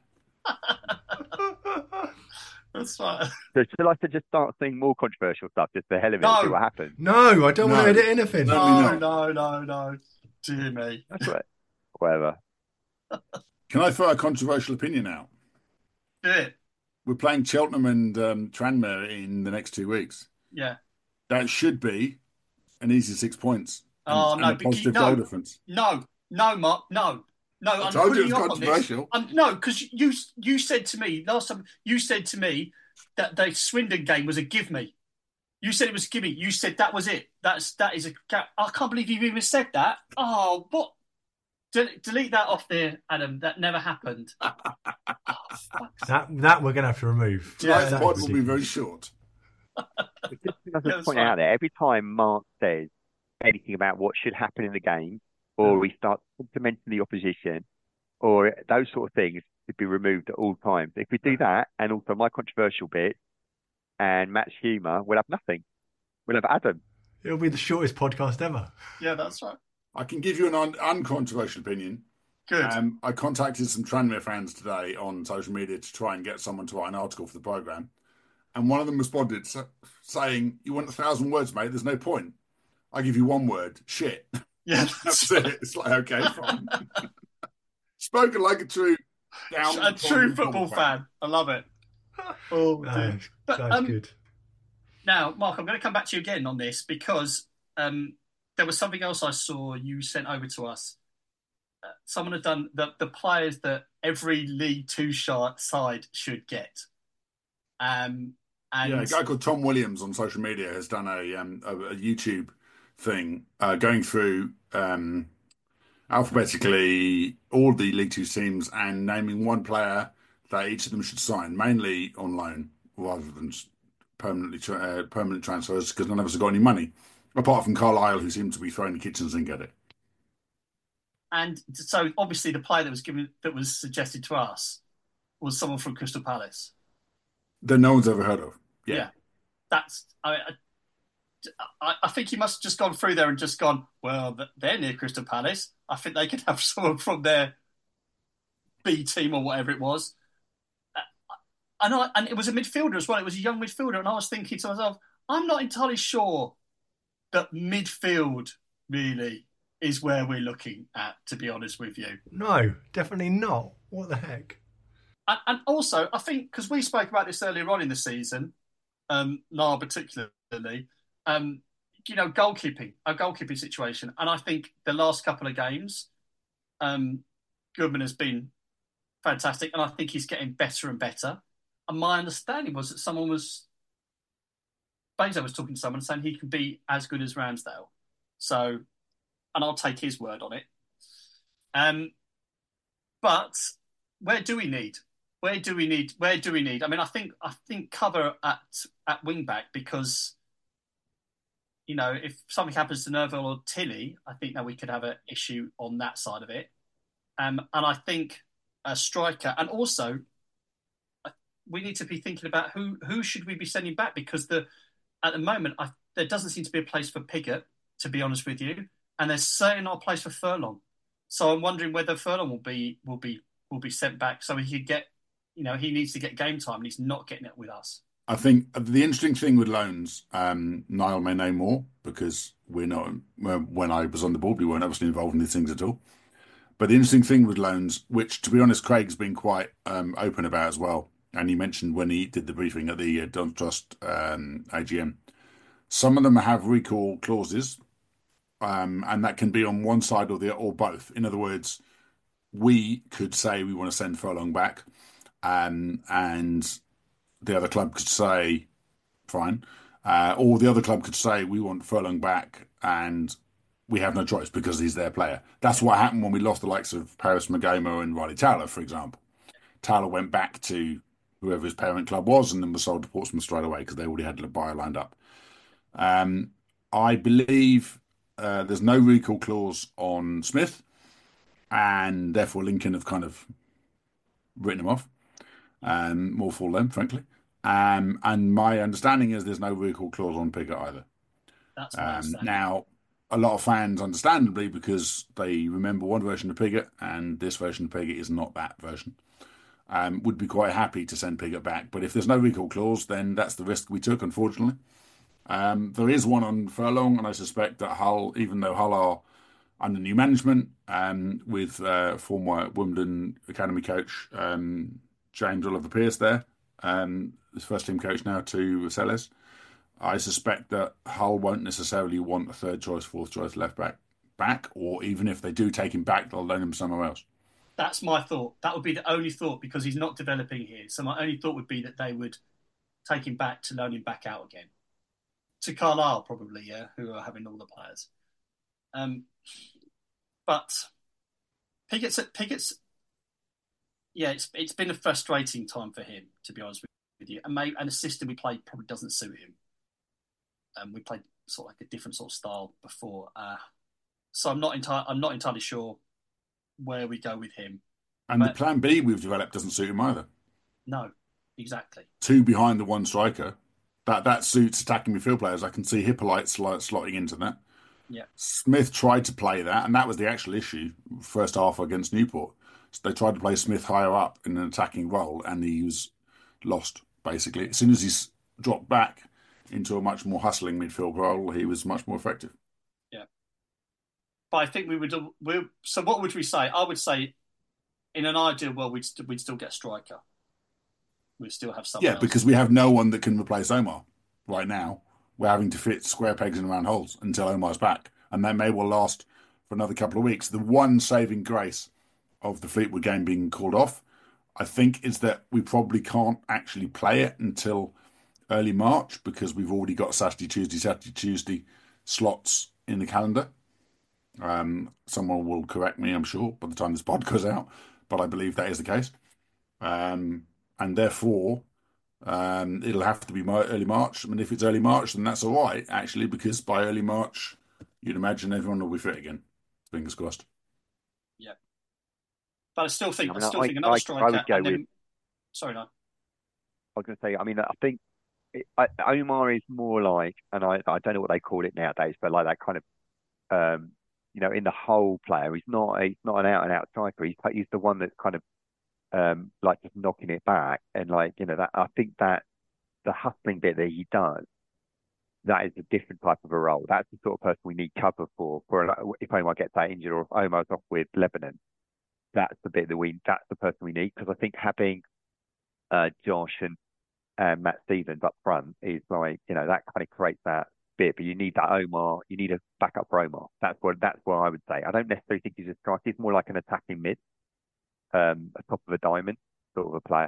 That's right. So should I just start saying more controversial stuff just for the hell of it No. and see what happens? No, I don't want No. to edit anything. No. No, Certainly no, no, no. Dear me. That's right. Whatever. Can I throw a controversial opinion out? Do it. We're playing Cheltenham and um, Tranmere in the next two weeks. Yeah. That should be an easy six points. And, Oh, and no, a but you- positive no. goal difference. No, no, Mark, no. No, I I'm told you putting it was you up on this. controversial. Um, no, because you you said to me last time, you said to me that the Swindon game was a give me. You said it was a give me. You said that was it. That's that is a. I can't believe you've even said that. Oh, what? Del- delete that off there, Adam. That never happened. Oh, fuck. That that we're going to have to remove. Tonight's That's pod will be ridiculous. very short. But just to Yeah, that's point right. out there, every time Mark says anything about what should happen in the game, or we start complimenting the opposition, or those sort of things should be removed at all times. If we do that, and also my controversial bit and Matt's humour, we'll have nothing. We'll have Adam. It'll be the shortest podcast ever. Yeah, that's right. I can give you an un- uncontroversial opinion. Good. Um, I contacted some Tranmere fans today on social media to try and get someone to write an article for the programme. And one of them responded sa- saying, "You want a thousand words, mate? There's no point. I give you one word, shit." yeah, That's it. It's like, okay, fine. Spoken like a true down a true football fan. I love it. Oh, Uh, dear. But, that's um, good. Now, Mark, I'm going to come back to you again on this because um, there was something else I saw you sent over to us. Uh, someone had done the, the players that every League Two shot side should get. Um, and Yeah, a guy called Tom Williams on social media has done a um, a, a YouTube thing uh, going through um, alphabetically all the League Two teams and naming one player that each of them should sign, mainly on loan rather than s- permanently tra- uh, permanent transfers, because none of us have got any money, apart from Carlisle, who seemed to be throwing the kitchen sink at it. and so obviously the player that was given that was suggested to us was someone from Crystal Palace. That no one's ever heard of. Yeah. Yeah. That's I, I I think he must have just gone through there and just gone, well, they're near Crystal Palace. I think they could have someone from their B team or whatever it was. And I, and it was a midfielder as well. It was a young midfielder, and I was thinking to myself, I'm not entirely sure that midfield really is where we're looking at, to be honest with you. No, definitely not. What the heck? And, and also, I think because we spoke about this earlier on in the season, um, Niall particularly, um, you know, goalkeeping, a goalkeeping situation, and I think the last couple of games, um, Goodman has been fantastic, and I think he's getting better and better. And my understanding was that someone was, Bezo was talking to someone saying he can be as good as Ramsdale. So, and I'll take his word on it. Um, but where do we need? Where do we need? Where do we need? I mean, I think I think cover at at wing back because, you know, if something happens to Nerville or Tilly, I think that we could have an issue on that side of it. Um, and I think a striker, and also we need to be thinking about who who should we be sending back, because the at the moment I, there doesn't seem to be a place for Piggott, to be honest with you, and there's certainly not a place for Furlong. So I'm wondering whether Furlong will be will be will be sent back so he could get, you know, he needs to get game time and he's not getting it with us. I think the interesting thing with loans, um, Niall may know more because we're not. When I was on the board, we weren't obviously involved in these things at all. But the interesting thing with loans, which to be honest, Craig's been quite um, open about as well, and he mentioned when he did the briefing at the uh, Don't Trust um, A G M, some of them have recall clauses, um, and that can be on one side or the or both. In other words, we could say we want to send Furlong back, um, and the other club could say fine, uh, or the other club could say we want Furlong back, and we have no choice because he's their player. That's what happened when we lost the likes of Paris Magoma and Riley Towler, for example. Towler went back to whoever his parent club was and then was sold to Portsmouth straight away because they already had a buyer lined up. Um, I believe uh, there's no recall clause on Smith, and therefore Lincoln have kind of written him off. Um, more for them, frankly. Um, and my understanding is there's no recall clause on Piggott either. That's my Um, understanding. now, a lot of fans, understandably, because they remember one version of Piggott, and this version of Piggott is not that version, um, would be quite happy to send Piggott back. But if there's no recall clause, then that's the risk we took, unfortunately. Um, there is one on Furlong, and I suspect that Hull, even though Hull are under new management, um, with uh, former Wimbledon Academy coach um, James Oliver Pearce there, um, his first team coach now to Sellers, I suspect that Hull won't necessarily want a third choice, fourth choice left back back, or even if they do take him back, they'll loan him somewhere else. That's my thought. That would be the only thought because he's not developing here. So my only thought would be that they would take him back to loan him back out again. To Carlisle, probably, yeah, who are having all the players. Um, but Piggott's, Piggott's, yeah, it's it's been a frustrating time for him, to be honest with you. And maybe and the system we played probably doesn't suit him. Um, we played sort of like a different sort of style before, uh, so I'm not entirely I'm not entirely sure where we go with him. And but, the plan B we've developed doesn't suit him either. No, exactly. Two behind the one striker. That that suits attacking midfield players. I can see Hippolyte slot, slotting into that. Yeah. Smith tried to play that, and that was the actual issue first half against Newport. So they tried to play Smith higher up in an attacking role, and he was lost, basically. As soon as he's dropped back into a much more hustling midfield role, he was much more effective. Yeah. But I think we would... We, so what would we say? I would say, in an ideal world, we'd, we'd still get striker. We'd still have someone Yeah, else. because we have no one that can replace Omar right now. We're having to fit square pegs in round holes until Omar's back. And that may well last for another couple of weeks. The one saving grace of the Fleetwood game being called off, I think, is that we probably can't actually play it until early March because we've already got Saturday, Tuesday, Saturday, Tuesday slots in the calendar. Um, someone will correct me, I'm sure, by the time this pod goes out, but I believe that is the case. Um, and therefore, um, it'll have to be early March. I mean, if it's early March, then that's all right, actually, because by early March, you'd imagine everyone will be fit again. Fingers crossed. Yeah. But I still think, I, mean, I still I, think another I, striker. I would go and then, with, sorry, no. I was going to say, I mean, I think it, I, Omar is more like, and I, I don't know what they call it nowadays, but like that kind of, um, you know, in the whole player. He's not a, he's not an out and out striker. He's he's the one that's kind of um, like just knocking it back, and like you know that I think that the hustling bit that he does, that is a different type of a role. That's the sort of person we need cover for. For if Omar gets that injured or if Omar's off with Lebanon, that's the bit that we that's the person we need because I think having uh, Josh and and Matt Stevens up front is like you know that kind of creates that bit, but you need that Omar, you need a backup for Omar. That's what that's what I would say. I don't necessarily think he's a striker. He's more like an attacking mid, um, a top of a diamond sort of a player.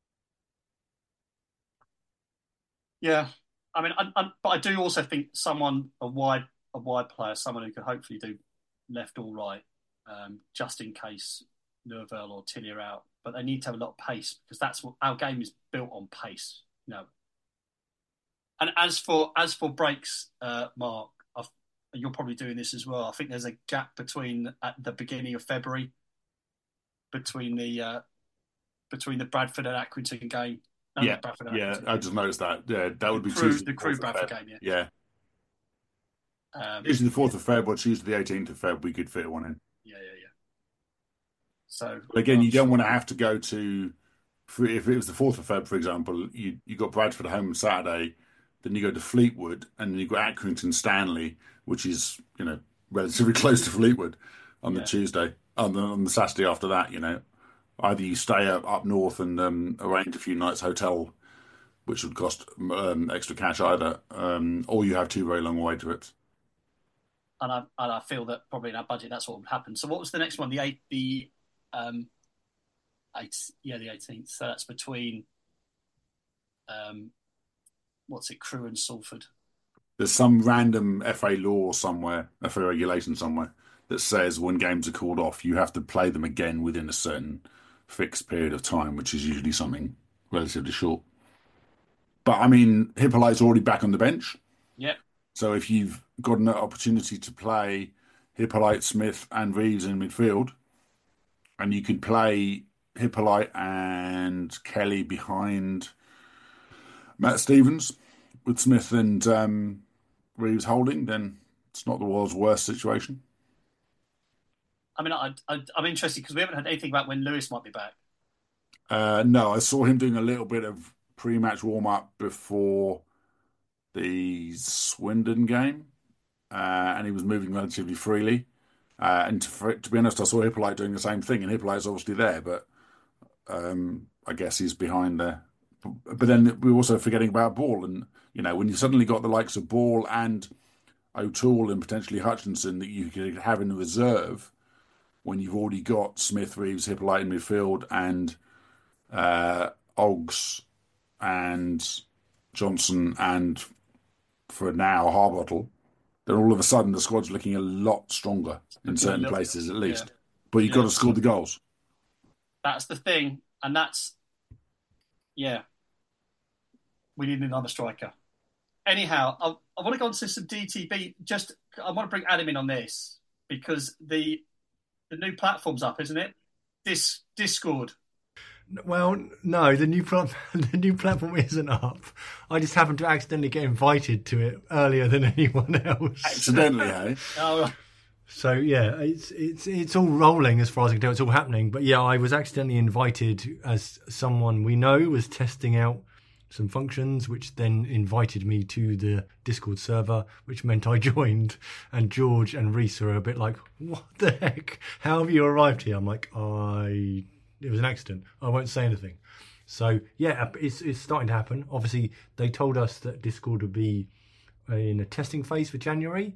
Yeah, I mean, I, I, but I do also think someone a wide a wide player, someone who could hopefully do left or right, um, just in case Neuville or Tilly are out. But they need to have a lot of pace because that's what our game is built on pace. You know. And as for as for breaks, uh, Mark, I've, you're probably doing this as well. I think there's a gap between at the beginning of February between the uh, between the Bradford and Accrington game. No, yeah, Bradford yeah, Accrington I game. just noticed that. Yeah, that would the be crew, Tuesday. The Crewe Bradford game, yeah. Yeah. Um, Usually the fourth of Feb or Tuesday the eighteenth of Feb, we could fit one in. Yeah, yeah, yeah. So but again, I'm you don't sure. want to have to go to. If it was the fourth of Feb, for example, you you got Bradford home Saturday. Then you go to Fleetwood, and then you got Accrington Stanley, which is you know relatively close to Fleetwood on Yeah. the Tuesday, on the, on the Saturday after that. You know, Either you stay up, up north and um, arrange a few nights hotel, which would cost um, extra cash either, um, or you have two very long away trips. And I and I feel that probably in our budget that's what would happen. So what was the next one? The eight, the um, eight, yeah, the eighteenth. So that's between um, what's it, Crewe and Salford. There's some random F A law somewhere, F A regulation somewhere, that says when games are called off, you have to play them again within a certain fixed period of time, which is usually something relatively short. But I mean, Hippolyte's already back on the bench. Yeah. So if you've got an opportunity to play Hippolyte, Smith, and Reeves in midfield, and you could play Hippolyte and Kelly behind Matt Stevens with Smith and um, Reeves holding, then it's not the world's worst situation. I mean, I, I, I'm interested because we haven't heard anything about when Lewis might be back. Uh, no, I saw him doing a little bit of pre-match warm-up before the Swindon game, uh, and he was moving relatively freely. Uh, and to, to be honest, I saw Hippolyte doing the same thing, and Hippolyte's obviously there, but um, I guess he's behind there. But then we're also forgetting about Ball, and you know, when you suddenly got the likes of Ball and O'Toole and potentially Hutchinson that you could have in reserve, when you've already got Smith, Reeves, Hippolyte in midfield, and uh, Oggs and Johnson, and for now Harbottle, then all of a sudden the squad's looking a lot stronger in certain places at least. Yeah. But you've yeah. got to score the goals. That's the thing, and that's yeah. We need another striker. Anyhow, I, I want to go on to some D T B. Just I want to bring Adam in on this because the the new platform's up, isn't it? This Discord. Well, no, the new plat- the new platform isn't up. I just happened to accidentally get invited to it earlier than anyone else. Accidentally, eh? Oh. So yeah, it's it's it's all rolling as far as I can tell. It's all happening. But yeah, I was accidentally invited as someone we know was testing out some functions, which then invited me to the Discord server, which meant I joined. And George and Reese are a bit like, "What the heck? How have you arrived here?" I'm like, "I." It was an accident. I won't say anything. So yeah, it's it's starting to happen. Obviously, they told us that Discord would be in a testing phase for January.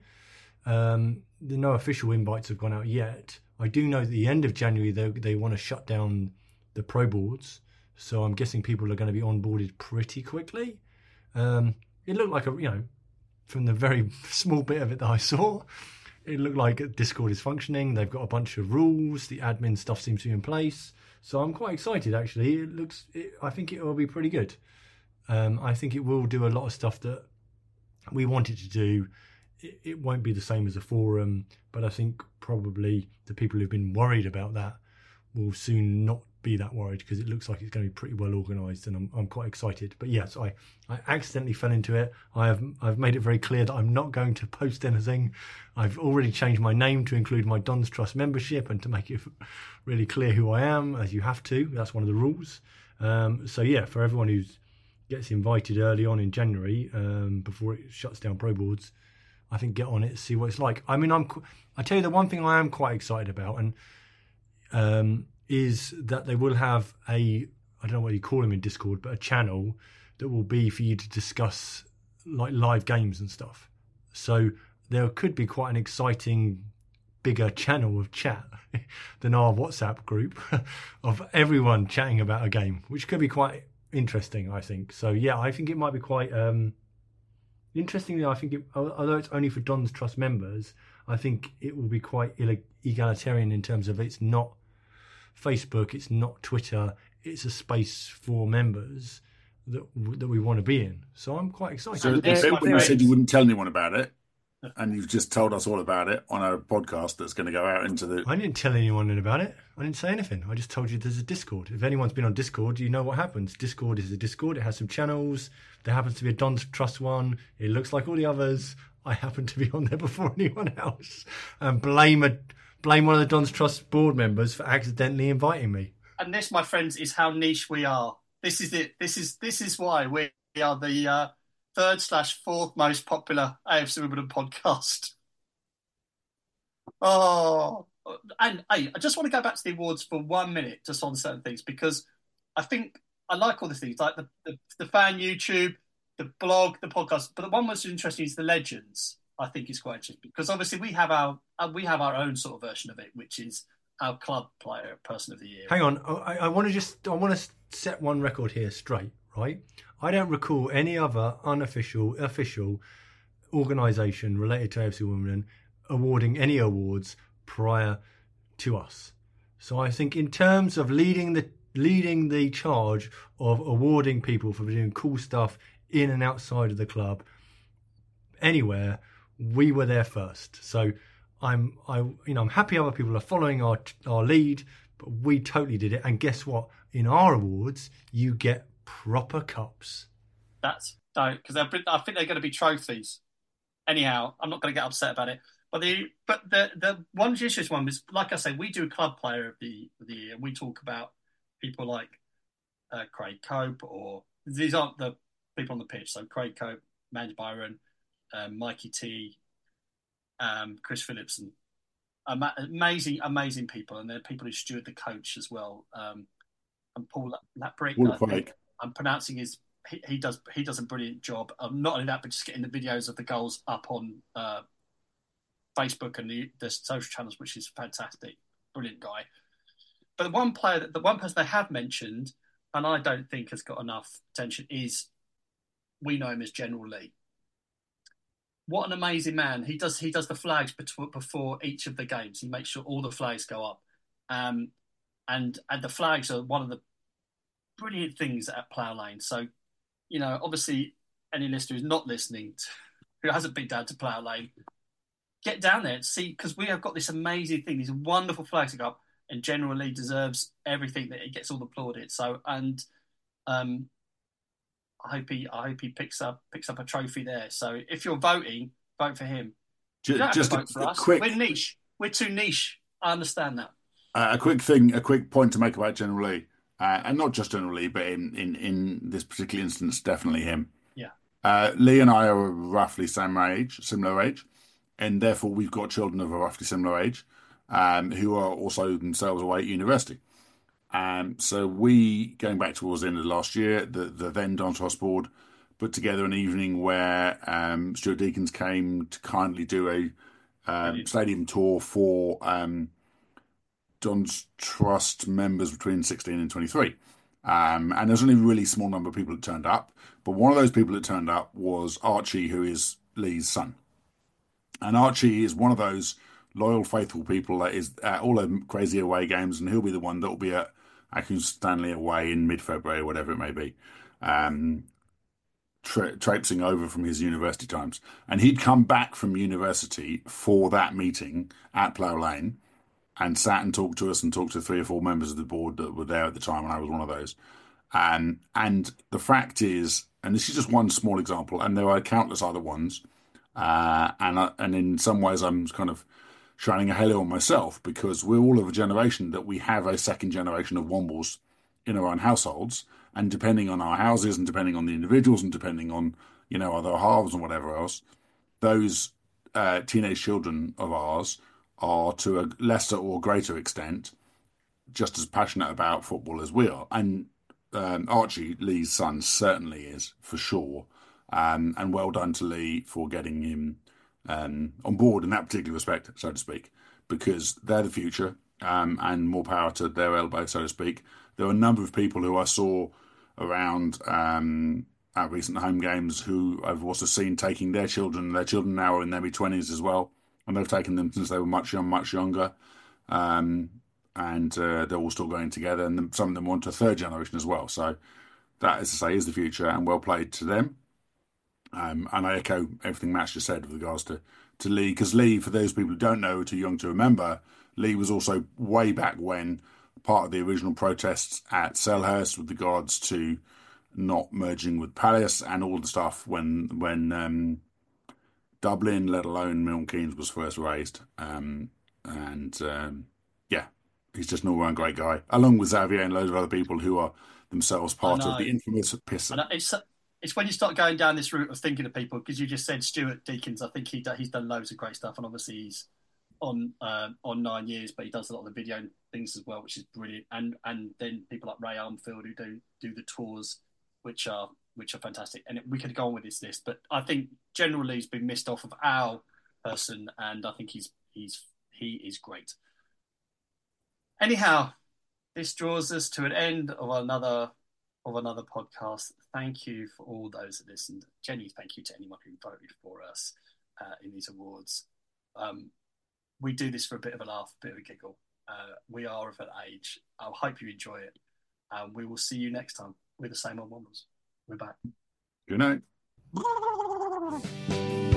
Um, no official invites have gone out yet. I do know that at the end of January they they want to shut down the pro boards, so I'm guessing people are going to be onboarded pretty quickly. Um, it looked like a you know, from the very small bit of it that I saw, it looked like Discord is functioning. They've got a bunch of rules. The admin stuff seems to be in place. So I'm quite excited, actually. It looks, it, I think it will be pretty good. Um, I think it will do a lot of stuff that we want it to do. It, it won't be the same as a forum, but I think probably the people who've been worried about that will soon not be that worried because it looks like it's going to be pretty well organised, and I'm I'm quite excited. But yes, I, I accidentally fell into it. I have I've made it very clear that I'm not going to post anything. I've already changed my name to include my Don's Trust membership and to make it really clear who I am, as you have to. That's one of the rules. Um, so yeah, for everyone who gets invited early on in January, um, before it shuts down pro boards, I think get on it, see what it's like. I mean, I'm I tell you the one thing I am quite excited about, and um. is that they will have a, I don't know what you call them in Discord, but a channel that will be for you to discuss like live games and stuff. So there could be quite an exciting, bigger channel of chat than our WhatsApp group of everyone chatting about a game, which could be quite interesting, I think. So yeah, I think it might be quite um, interesting. I think it, although it's only for Don's Trust members, I think it will be quite egalitarian in terms of it's not Facebook, it's not Twitter, it's a space for members that that we want to be in. So I'm quite excited. So the when you said you wouldn't tell anyone about it, and you've just told us all about it on a podcast that's going to go out into the... I didn't tell anyone about it. I didn't say anything. I just told you there's a Discord. If anyone's been on Discord, you know what happens. Discord is a Discord. It has some channels. There happens to be a Don's Trust one. It looks like all the others. I happen to be on there before anyone else. And blame a... Blame one of the Don's Trust board members for accidentally inviting me. And this, my friends, is how niche we are. This is it. This is this is why we are the uh, third slash fourth most popular A F C Wimbledon podcast. Oh, and hey, I just want to go back to the awards for one minute, just on certain things, because I think I like all the things, like the, the, the fan YouTube, the blog, the podcast. But the one most interesting is the legends. I think is quite interesting because obviously we have our we have our own sort of version of it, which is our club player person of the year. Hang on, I, I want to just I want to set one record here straight, right? I don't recall any other unofficial official organisation related to A F C Wimbledon awarding any awards prior to us. So I think in terms of leading the leading the charge of awarding people for doing cool stuff in and outside of the club, anywhere, we were there first. So I'm I you know I'm happy other people are following our our lead, but we totally did it. And guess what? In our awards, you get proper cups. That's don't because I think they're going to be trophies. Anyhow, I'm not going to get upset about it. But the but the the one issue one was, like I say, we do club player of the of the year. We talk about people like uh, Craig Cope, or these aren't the people on the pitch. So Craig Cope, Mandy Byron, um, Mikey T, um, Chris Phillips, and um, amazing, amazing people. And there are people who steward the coach as well. Um, and Paul Lapbrick, I think I'm pronouncing his. He, he does he does a brilliant job. Um, not only that, but just getting the videos of the goals up on uh, Facebook and the, the social channels, which is fantastic. Brilliant guy. But the one player, that the one person they have mentioned, and I don't think has got enough attention, is we know him as General Lee. What an amazing man! He does he does the flags before, before each of the games. He makes sure all the flags go up, um, and and the flags are one of the brilliant things at Plough Lane. So, you know, obviously, any listener who's not listening, to, who hasn't been down to Plough Lane, get down there and see, because we have got this amazing thing, these wonderful flags that go up, and General Lee deserves everything that he gets all applauded. So, and um, I hope he, I hope he picks up picks up a trophy there. So, if you're voting, vote for him. Just, you don't just have to vote a, for a us. quick, We're niche. We're too niche. I understand that. Uh, a quick thing, a quick point to make about General Lee, uh, and not just General Lee, but in, in, in this particular instance, definitely him. Yeah. Uh, Lee and I are roughly same age, similar age, and therefore we've got children of a roughly similar age, um, who are also themselves away at university. Um, so we, going back towards the end of last year, the, the then Dontos board put together an evening where um, Stuart Deakins came to kindly do a um, stadium tour for um, Don's Trust members between sixteen and twenty-three. Um, and there's only a really small number of people that turned up. But one of those people that turned up was Archie, who is Lee's son. And Archie is one of those loyal, faithful people that is at all the crazy away games, and he'll be the one that will be at Accrington Stanley away in mid-February or whatever it may be, um, tra- traipsing over from his university times. And he'd come back from university for that meeting at Plough Lane and sat and talked to us and talked to three or four members of the board that were there at the time, and I was one of those. Um, and the fact is, and this is just one small example, and there are countless other ones, uh, and uh, and in some ways I'm kind of shining a halo on myself, because we're all of a generation that we have a second generation of Wombles in our own households, and depending on our houses and depending on the individuals and depending on, you know, other halves and whatever else, those uh, teenage children of ours are to a lesser or greater extent just as passionate about football as we are. And um, Archie, Lee's son, certainly is, for sure. Um, and well done to Lee for getting him um, on board in that particular respect, so to speak, because they're the future, um, and more power to their elbow, so to speak. There were a number of people who I saw around um, at recent home games who I've also seen taking their children. Their children now are in their mid-twenties as well, and they've taken them since they were much young, much younger. Um, and uh, they're all still going together, and some of them want a third generation as well. So that, as I say, is the future, and well played to them. Um, and I echo everything Matt's just said with regards to, to Lee, because Lee, for those people who don't know, too young to remember, Lee was also way back when part of the original protests at Selhurst with regards to not merging with Palace and all the stuff when when um, Dublin, let alone Milton Keynes, was first raised. Um, and um, yeah, he's just an all-round great guy, along with Xavier and loads of other people who are themselves part of the infamous Pisser. It's, it's when you start going down this route of thinking of people, because you just said Stuart Deakins. I think he he's done loads of great stuff, and obviously he's on uh, on Nine Years, but he does a lot of the video things as well, which is brilliant. And and then people like Ray Armfield who do do the tours, which are which are fantastic. And we could go on with this list, but I think generally he's been missed off of our person, and I think he's he's he is great. Anyhow, this draws us to an end of another of another podcast. Thank you for all those that listened. Jenny, thank you to anyone who voted for us uh, in these awards. Um, we do this for a bit of a laugh, a bit of a giggle. Uh, we are of an age. I hope you enjoy it. And we will see you next time with the Same Old Wonders. We're back. Good night.